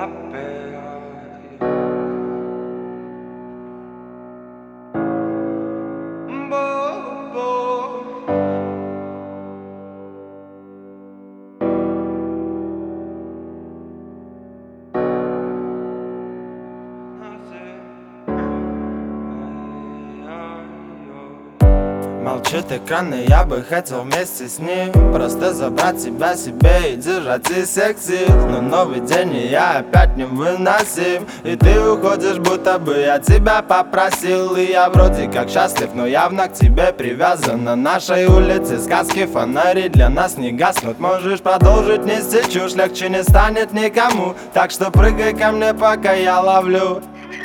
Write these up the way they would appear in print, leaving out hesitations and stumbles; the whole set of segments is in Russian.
Молчит экран, и я бы хотел вместе с ним просто забрать тебя себе и держать из всех сил. Но новый день, и я опять невыносим, и ты уходишь, будто бы я тебя попросил. И я вроде как счастлив, но явно к тебе привязан. На нашей улице сказки, фонари для нас не гаснут. Можешь продолжить нести чушь, легче не станет никому. Так что прыгай ко мне, пока я ловлю.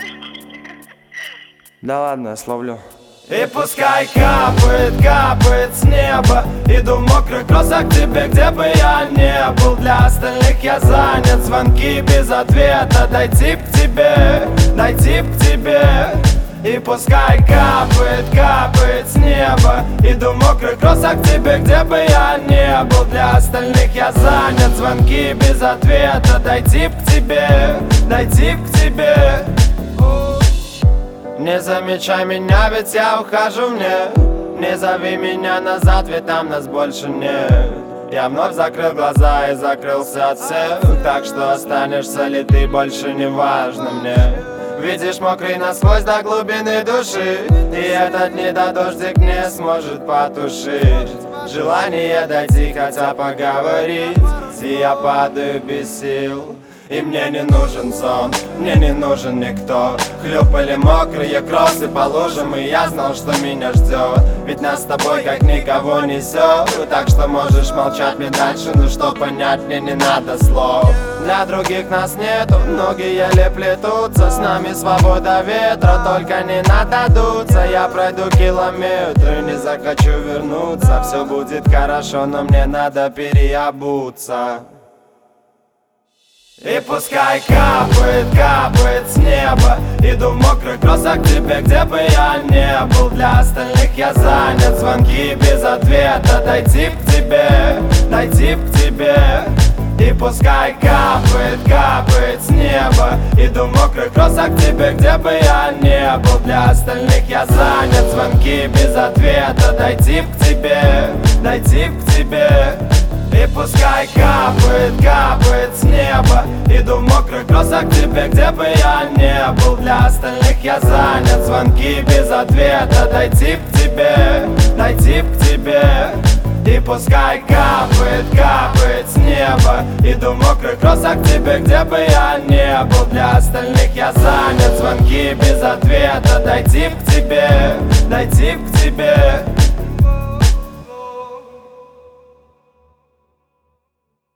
Да ладно, я словлю. И пускай капает, капает с неба. Иду в мокрых кроссах к тебе, где бы я не был. Для остальных я занят, звонки без ответа. Дойти к тебе, дойти к тебе. И пускай капает, капает с неба. Иду в мокрых кроссах к тебе, где бы я не был. Для остальных я занят, звонки без ответа. Дойти к тебе, дойти к тебе. Не замечай меня, ведь я ухожу мне. Не зови меня назад, ведь там нас больше нет. Я вновь закрыл глаза и закрылся от всех. Так что останешься ли ты, больше не важно мне. Видишь, мокрый насквозь до глубины души, и этот недодождик не сможет потушить желание дойти, хотя поговорить. И я падаю без сил. И мне не нужен сон, мне не нужен никто. Хлюпали мокрые кроссы по лужам, и я знал, что меня ждет. Ведь нас с тобой как никого несет. Так что можешь молчать мне дальше, но что понять мне не надо слов. Для других нас нету, ноги еле плетутся. С нами свобода ветра, только не надо дуться. Я пройду километры, не захочу вернуться. Все будет хорошо, но мне надо переобуться. И пускай капает, капает с неба. Иду в мокрых кроссах к тебе, где бы я не был. Для остальных я занят, звонки без ответа. Дойти к тебе, дойти к тебе. И пускай капает, капает с неба. Иду в мокрых кроссах к тебе, где бы я не был. Для остальных я занят, звонки без ответа. Дойти к тебе, дойти к тебе. И пускай капает, капает с неба. Иду в мокрых кроссах к тебе, где бы я не был. Для остальных я занят, звонки без ответа. Дойти к тебе, дойти к тебе. И пускай капает, капает с неба. Иду в мокрых кроссах к тебе, где бы я не был. Для остальных я занят, звонки без ответа. Дойти к тебе, дойти к тебе.